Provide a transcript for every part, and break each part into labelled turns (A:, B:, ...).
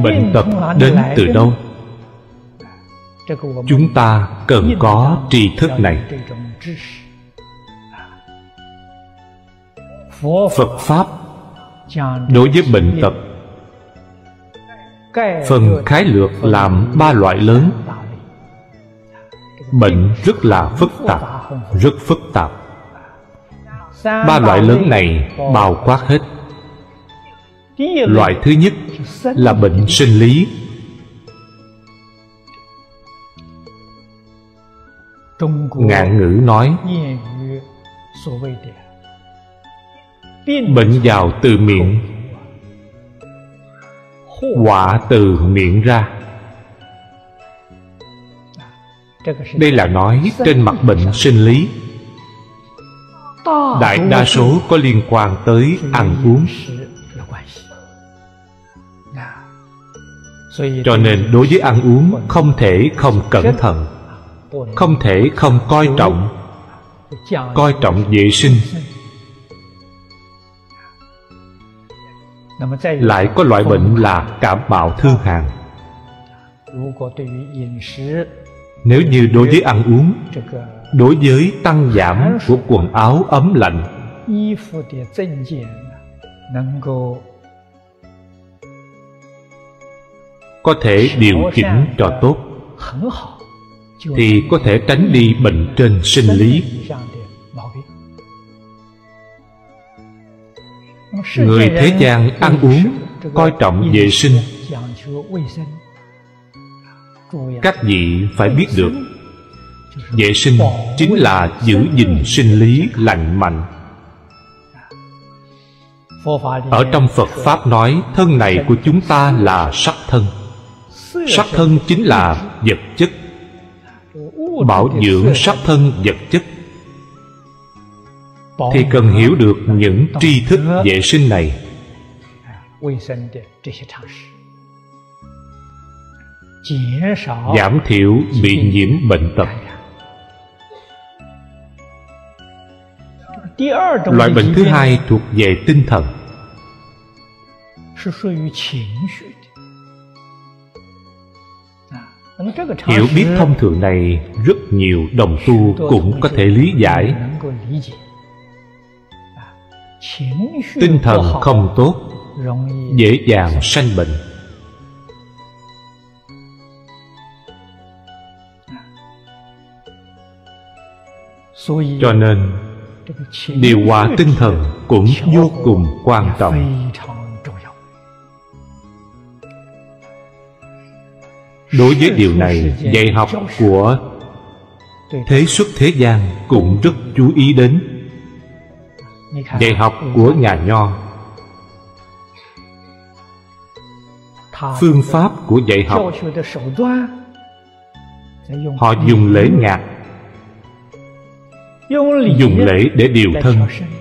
A: bệnh tật đến từ đâu? Chúng ta cần có tri thức này. Phật Pháp đối với bệnh tật phần khái lược làm 3 loại lớn. Bệnh rất là phức tạp, rất phức tạp. 3 loại lớn này bao quát hết. Loại thứ nhất là bệnh sinh lý. Ngạn ngữ nói bệnh vào từ miệng, họa từ miệng ra. Đây là nói trên mặt bệnh sinh lý. Đại đa số có liên quan tới ăn uống. Cho nên đối với ăn uống không thể không cẩn thận, không thể không coi trọng vệ sinh. Lại có loại bệnh là cảm mạo thương hàn. Nếu như đối với ăn uống, đối với tăng giảm của quần áo ấm lạnh, có thể điều chỉnh cho tốt, thì có thể tránh đi bệnh trên sinh lý. Người thế gian ăn uống coi trọng vệ sinh. Các vị phải biết được, vệ sinh chính là giữ gìn sinh lý lành mạnh. Ở trong Phật Pháp nói thân này của chúng ta là sắc thân. Sắc thân chính là vật chất. Bảo dưỡng sắc thân vật chất thì cần hiểu được những tri thức vệ sinh này. Giảm thiểu bị nhiễm bệnh tật. Loại bệnh thứ hai thuộc về tinh thần. Hiểu biết thông thường này rất nhiều đồng tu cũng có thể lý giải. Tinh thần không tốt, dễ dàng sanh bệnh. Cho nên điều hòa tinh thần cũng vô cùng quan trọng. Đối với điều này, dạy học của thế xuất thế gian cũng rất chú ý đến. Dạy học của nhà Nho, phương pháp của dạy học, họ dùng lễ ngạc, dùng lễ để điều thân.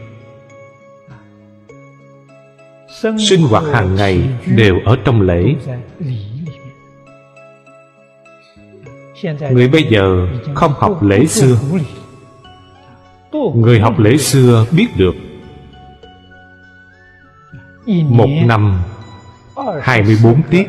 A: Sinh hoạt hàng ngày đều ở trong lễ. Người bây giờ không học lễ xưa. Người học lễ xưa biết được, một năm 24 tiết,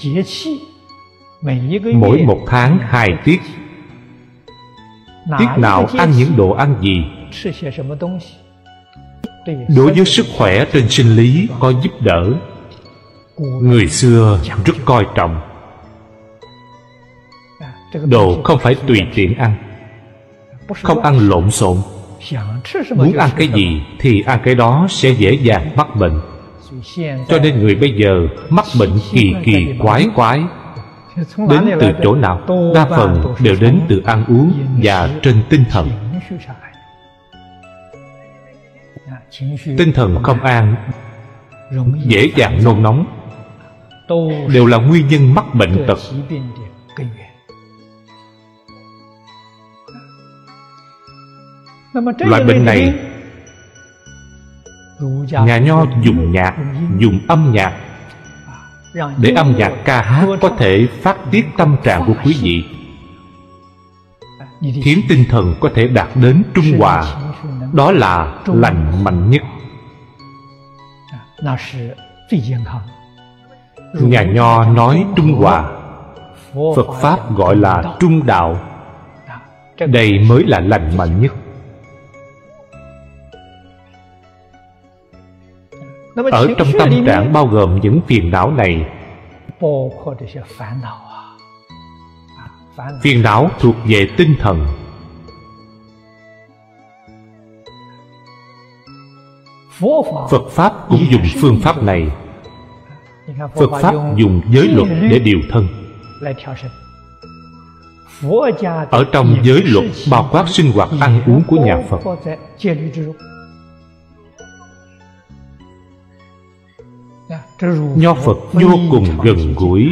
A: mỗi một tháng 2 tiết. Tiết nào ăn những đồ ăn gì, đối với sức khỏe trên sinh lý có giúp đỡ. Người xưa rất coi trọng. Đồ không phải tùy tiện ăn, không ăn lộn xộn. Muốn ăn cái gì thì ăn cái đó sẽ dễ dàng mắc bệnh. Cho nên người bây giờ mắc bệnh kỳ kỳ quái quái. Đến từ chỗ nào? Đa phần đều đến từ ăn uống và trên tinh thần. Tinh thần không an, dễ dàng nôn nóng, đều là nguyên nhân mắc bệnh tật. Loại bệnh này, nhà Nho dùng nhạc, dùng âm nhạc, để âm nhạc ca hát có thể phát tiết tâm trạng của quý vị, khiến tinh thần có thể đạt đến trung hòa. Đó là lành mạnh nhất. Nhà Nho nói Trung Hòa, Phật Pháp gọi là trung đạo. Đây mới là lành mạnh nhất. Ở trong tâm trạng bao gồm những phiền não này. Phiền não thuộc về tinh thần. Phật Pháp cũng dùng phương pháp này. Phật Pháp dùng giới luật để điều thân. Ở trong giới luật bao quát sinh hoạt ăn uống của nhà Phật. Nho Phật vô cùng gần gũi.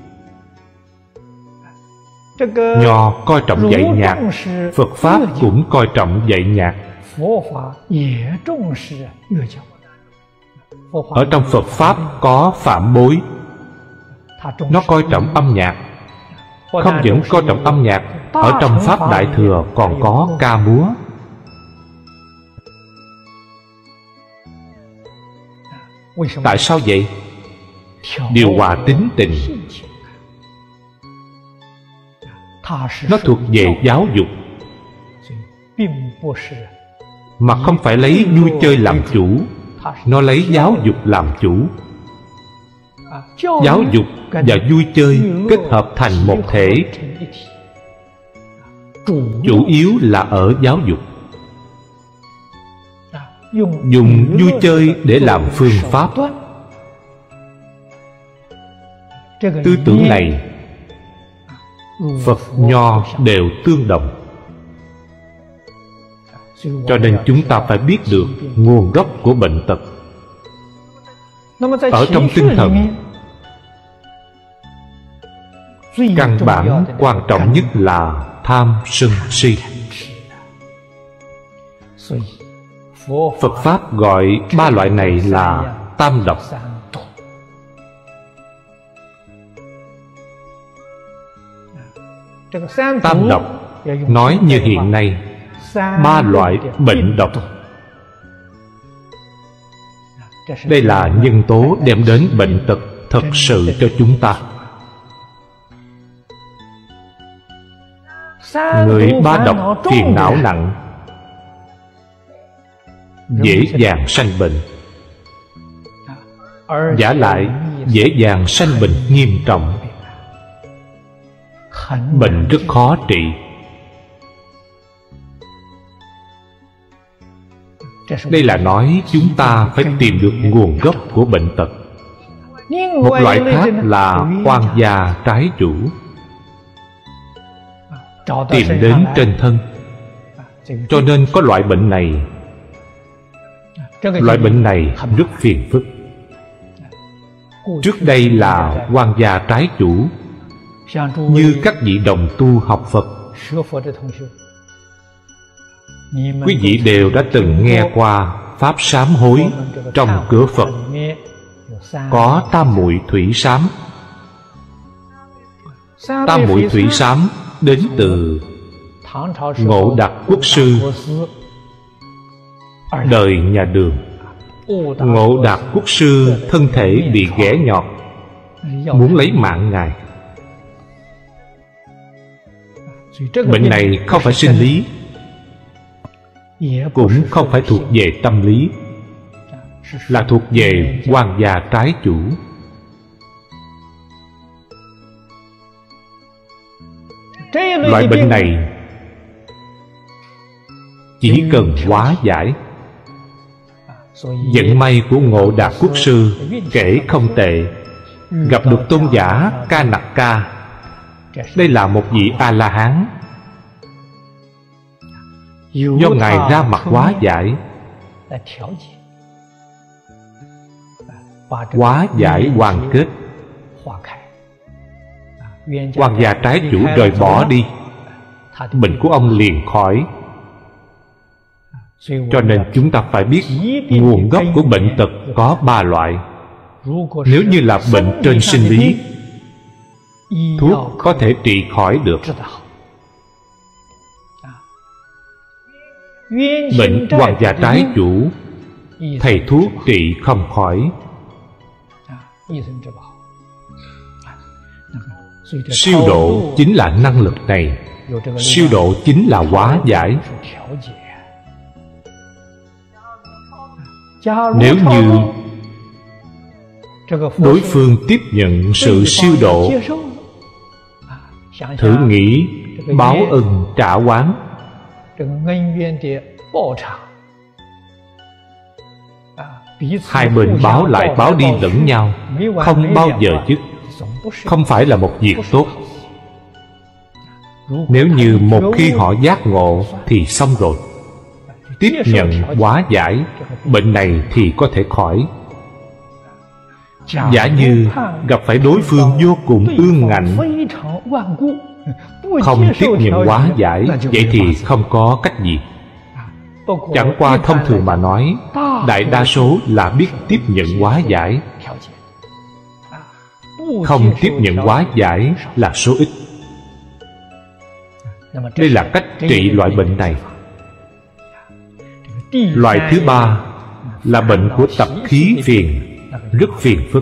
A: Nho coi trọng dạy nhạc, Phật Pháp cũng coi trọng dạy nhạc. Ở trong Phật Pháp có phạm bối. Nó coi trọng âm nhạc. Không những coi trọng âm nhạc, ở trong Pháp Đại Thừa còn có ca múa. Tại sao vậy? Điều hòa tính tình. Nó thuộc về giáo dục, mà không phải lấy vui chơi làm chủ. Nó lấy giáo dục làm chủ. Giáo dục và vui chơi kết hợp thành một thể. Chủ yếu là ở giáo dục. Dùng vui chơi để làm phương pháp. Tư tưởng này Phật Nho đều tương đồng. Cho nên chúng ta phải biết được nguồn gốc của bệnh tật. Ở trong tinh thần, căn bản quan trọng nhất là tham sân si. Phật Pháp gọi ba loại này là tam độc. Tam độc nói như hiện nay, ba loại bệnh độc. Đây là nhân tố đem đến bệnh tật thật sự cho chúng ta. Người ba độc phiền não nặng, dễ dàng sanh bệnh. Vả lại dễ dàng sanh bệnh nghiêm trọng. Bệnh rất khó trị. Đây là nói chúng ta phải tìm được nguồn gốc của bệnh tật. Một loại khác là oan gia trái chủ. Tìm đến trên thân. Cho nên có loại bệnh này. Loại bệnh này rất phiền phức. Trước đây là oan gia trái chủ. Như các vị đồng tu học Phật, quý vị đều đã từng nghe qua pháp sám hối. Trong cửa Phật có tam muội thủy sám. Tam muội thủy sám đến từ Ngộ Đạt Quốc sư đời nhà Đường. Ngộ Đạt Quốc sư thân thể bị ghẻ nhọt, muốn lấy mạng Ngài. Bệnh này không phải sinh lý, cũng không phải thuộc về tâm lý, là thuộc về oan gia trái chủ. Loại bệnh này chỉ cần hóa giải. Vận may của Ngộ Đạt Quốc sư kể không tệ, gặp được tôn giả Ca Nặc Ca. Đây là một vị A-la-hán. Do Ngài ra mặt hóa giải. Hóa giải hoàn kết. Oan gia trái chủ rời bỏ đi, bệnh của ông liền khỏi. Cho nên chúng ta phải biết nguồn gốc của bệnh tật có ba loại. Nếu như là bệnh trên sinh lý, thuốc có thể trị khỏi được. Bệnh oan gia trái chủ, thầy thuốc trị không khỏi. Siêu độ chính là năng lực này. Siêu độ chính là hóa giải. Nếu như đối phương tiếp nhận sự siêu độ, thử nghĩ báo ân trả oán. Hai bên báo lại báo đi lẫn nhau, không bao giờ dứt, không phải là một việc tốt. Nếu như một khi họ giác ngộ thì xong rồi. Tiếp nhận hóa giải, bệnh này thì có thể khỏi. Giả như gặp phải đối phương vô cùng ương ngạnh, không tiếp nhận hóa giải, vậy thì không có cách gì. Chẳng qua thông thường mà nói, đại đa số là biết tiếp nhận hóa giải. Không tiếp nhận hóa giải là số ít. Đây là cách trị loại bệnh này. Loại thứ ba là bệnh của tập khí phiền, rất phiền phức.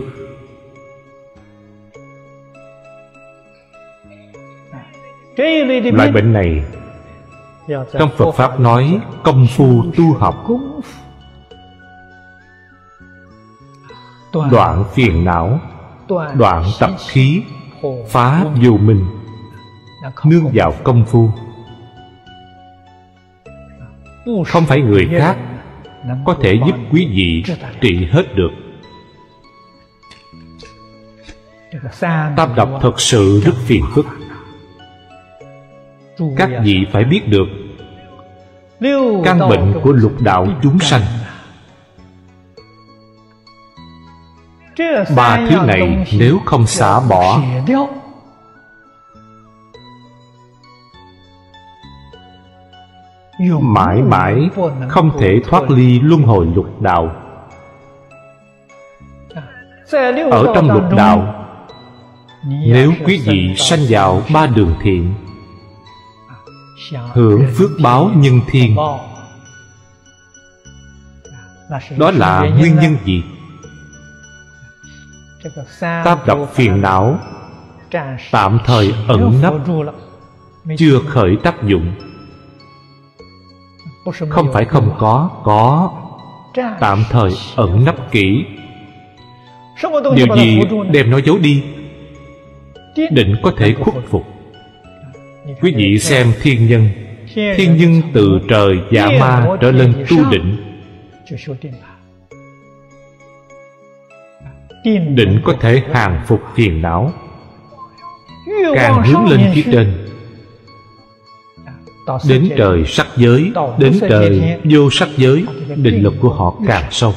A: Loại bệnh này trong Phật Pháp nói công phu tu học. Đoạn phiền não, đoạn tập khí, phá vô minh, nương vào công phu. Không phải người khác có thể giúp quý vị trị hết được. Tam độc thật sự rất phiền phức. Các vị phải biết được căn bệnh của lục đạo chúng sanh. Ba thứ này nếu không xả bỏ, mãi mãi không thể thoát ly luân hồi lục đạo. Ở trong lục đạo, nếu quý vị sanh vào ba đường thiện, hưởng phước báo nhân thiên, đó là nguyên nhân gì? Tam độc phiền não tạm thời ẩn nấp, chưa khởi tác dụng. Không phải không có tạm thời ẩn nấp kỹ. Điều gì đem nó giấu đi? Định có thể khuất phục. Quý vị xem thiên nhân. Thiên nhân từ trời dạ ma trở lên tu định. Định có thể hàng phục phiền não. Càng hướng lên phía trên, đến trời sắc giới, đến trời vô sắc giới, định lực của họ càng sâu,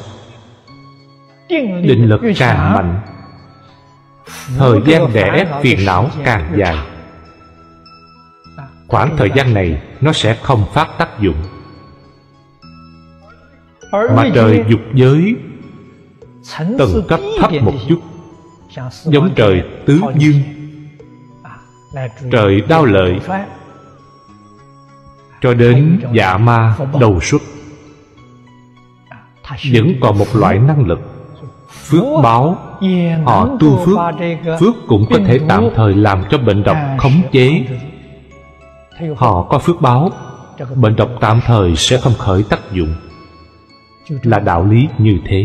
A: định lực càng mạnh, thời gian đè ép phiền não càng dài. Khoảng thời gian này nó sẽ không phát tác dụng. Mà trời dục giới tầng cấp thấp một chút, giống trời tứ dương, trời đao lợi, cho đến dạ ma đầu xuất, vẫn còn một loại năng lực phước báo. Họ tu phước, phước cũng có thể tạm thời làm cho bệnh độc khống chế. Họ có phước báo, bệnh độc tạm thời sẽ không khởi tác dụng. Là đạo lý như thế.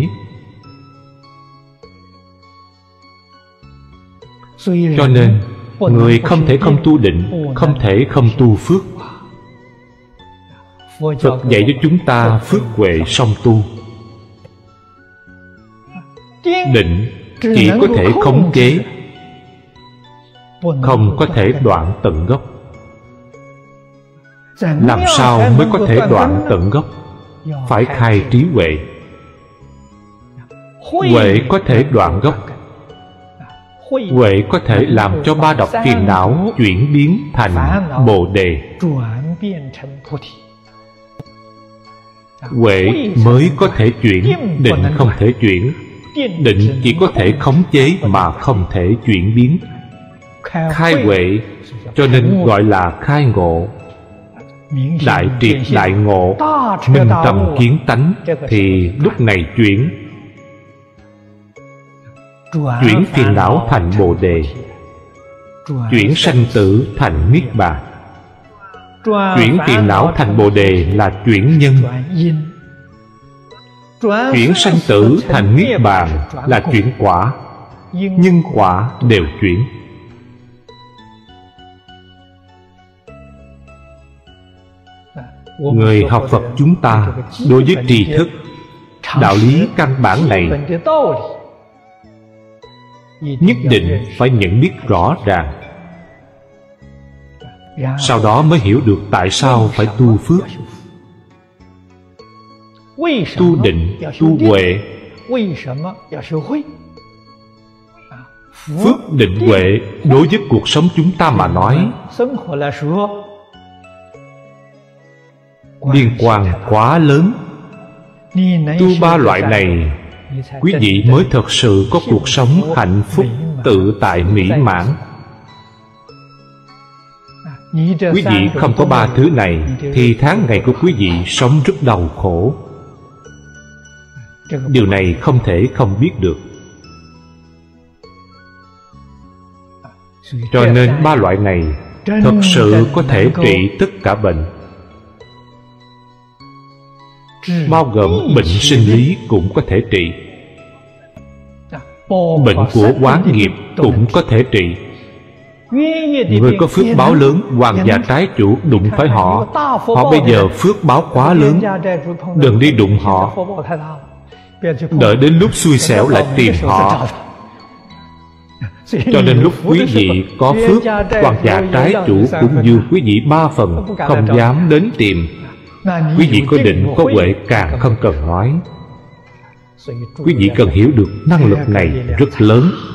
A: Cho nên người không thể không tu định, không thể không tu phước. Phật dạy cho chúng ta phước huệ song tu. Định chỉ có thể khống chế, không có thể đoạn tận gốc. Làm sao mới có thể đoạn tận gốc? Phải khai trí huệ. Huệ có thể đoạn gốc. Huệ có thể làm cho ba độc phiền não chuyển biến thành Bồ Đề. Huệ mới có thể chuyển, định không thể chuyển. Định chỉ có thể khống chế mà không thể chuyển biến. Khai huệ cho nên gọi là khai ngộ. Đại triệt đại ngộ, minh tâm kiến tánh, thì lúc này chuyển phiền não thành Bồ Đề. Chuyển sanh tử thành Niết Bàn. Chuyển phiền não thành Bồ Đề là chuyển nhân. Chuyển sanh tử thành Niết Bàn là chuyển quả. Nhân quả đều chuyển. Người học Phật chúng ta đối với tri thức, đạo lý căn bản này nhất định phải nhận biết rõ ràng. Sau đó mới hiểu được tại sao phải tu phước, tu định, tu huệ. Phước định huệ đối với cuộc sống chúng ta mà nói liên quan quá lớn. Tu ba loại này, quý vị mới thật sự có cuộc sống hạnh phúc, tự tại, mỹ mãn. Quý vị không có ba thứ này thì tháng ngày của quý vị sống rất đau khổ. Điều này không thể không biết được. Cho nên ba loại này thật sự có thể trị tất cả bệnh, bao gồm bệnh sinh lý cũng có thể trị, bệnh của oán nghiệp cũng có thể trị. Người có phước báo lớn, hoàng gia trái chủ đụng phải họ, họ bây giờ phước báo quá lớn, đừng đi đụng họ, đợi đến lúc xui xẻo lại tìm họ. Cho nên lúc quý vị có phước, hoàng gia trái chủ cũng như quý vị 3 phần, không dám đến tìm. Quý vị có định có huệ càng không cần nói. Quý vị cần hiểu được năng lực này rất lớn.